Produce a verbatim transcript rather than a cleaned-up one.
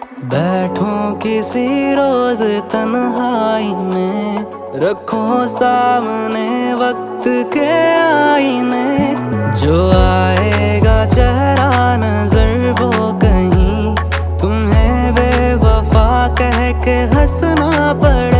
बैठो किसी रोज तन्हाई में, रखो सामने वक्त के आईने। जो आएगा चेहरा नजर वो कहीं तुम्हें बेवफा कह के हंसना पड़े।